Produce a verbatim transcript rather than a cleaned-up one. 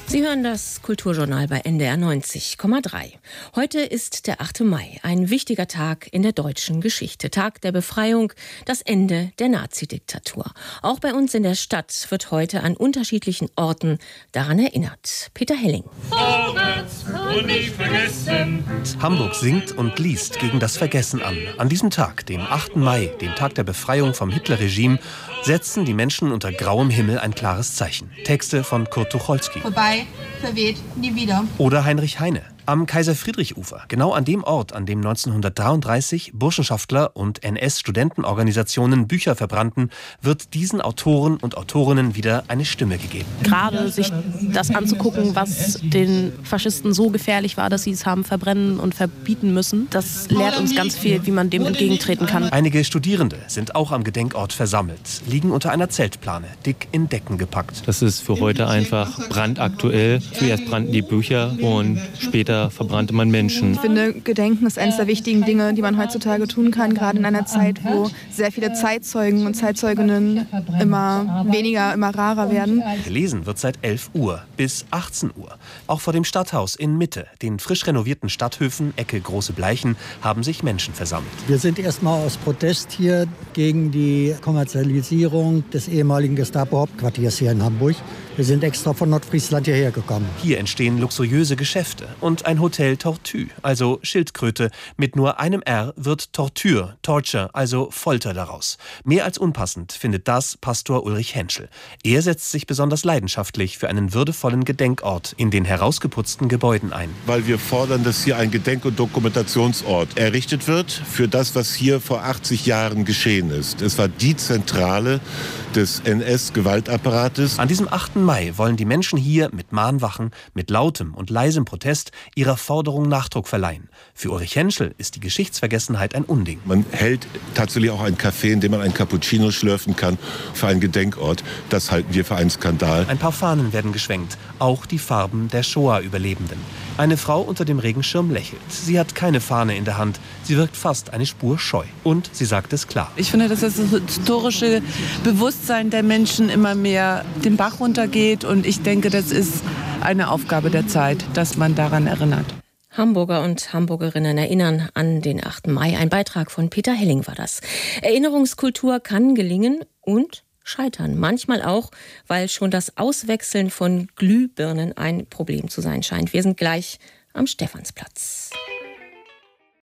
Sie hören das Kulturjournal bei N D R neunzig Komma drei. Heute ist der achte Mai, ein wichtiger Tag in der deutschen Geschichte. Tag der Befreiung, das Ende der Nazidiktatur. Auch bei uns in der Stadt wird heute an unterschiedlichen Orten daran erinnert. Peter Helling. Vorwärts und nicht vergessen. Hamburg singt und liest gegen das Vergessen an. An diesem Tag, dem achten Mai, dem Tag der Befreiung vom Hitlerregime, setzen die Menschen unter grauem Himmel ein klares Zeichen. Texte von Kurt Tucholsky. Vorbei, verweht, nie wieder. Oder Heinrich Heine. Am Kaiser-Friedrich-Ufer, genau an dem Ort, an dem neunzehnhundertdreiunddreißig Burschenschaftler und N S-Studentenorganisationen Bücher verbrannten, wird diesen Autoren und Autorinnen wieder eine Stimme gegeben. Gerade sich das anzugucken, was den Faschisten so gefährlich war, dass sie es haben verbrennen und verbieten müssen, das lehrt uns ganz viel, wie man dem entgegentreten kann. Einige Studierende sind auch am Gedenkort versammelt, liegen unter einer Zeltplane, dick in Decken gepackt. Das ist für heute einfach brandaktuell. Zuerst brannten die Bücher und später verbrannte man Menschen. Ich finde, Gedenken ist eines der wichtigen Dinge, die man heutzutage tun kann, gerade in einer Zeit, wo sehr viele Zeitzeugen und Zeitzeuginnen immer weniger, immer rarer werden. Gelesen wird seit elf Uhr bis achtzehn Uhr. Auch vor dem Stadthaus in Mitte, den frisch renovierten Stadthöfen Ecke Große Bleichen, haben sich Menschen versammelt. Wir sind erstmal aus Protest hier gegen die Kommerzialisierung des ehemaligen Gestapo-Hauptquartiers hier in Hamburg. Wir sind extra von Nordfriesland hierher gekommen. Hier entstehen luxuriöse Geschäfte und ein Hotel Tortue, also Schildkröte. Mit nur einem R wird Tortur, Torture, also Folter daraus. Mehr als unpassend findet das Pastor Ulrich Henschel. Er setzt sich besonders leidenschaftlich für einen würdevollen Gedenkort in den herausgeputzten Gebäuden ein. Weil wir fordern, dass hier ein Gedenk- und Dokumentationsort errichtet wird für das, was hier vor achtzig Jahren geschehen ist. Es war die Zentrale des N S-Gewaltapparates. An diesem achten Mai wollen die Menschen hier mit Mahnwachen, mit lautem und leisem Protest ihrer Forderung Nachdruck verleihen. Für Ulrich Henschel ist die Geschichtsvergessenheit ein Unding. Man hält tatsächlich auch ein Café, in dem man ein Cappuccino schlürfen kann, für einen Gedenkort. Das halten wir für einen Skandal. Ein paar Fahnen werden geschwenkt, auch die Farben der Shoah-Überlebenden. Eine Frau unter dem Regenschirm lächelt. Sie hat keine Fahne in der Hand. Sie wirkt fast eine Spur scheu. Und sie sagt es klar. Ich finde, dass das historische Bewusstsein der Menschen immer mehr den Bach runtergeht. Und ich denke, das ist eine Aufgabe der Zeit, dass man daran erinnert. Hamburger und Hamburgerinnen erinnern an den achten Mai. Ein Beitrag von Peter Helling war das. Erinnerungskultur kann gelingen und scheitern. Manchmal auch, weil schon das Auswechseln von Glühbirnen ein Problem zu sein scheint. Wir sind gleich am Stephansplatz.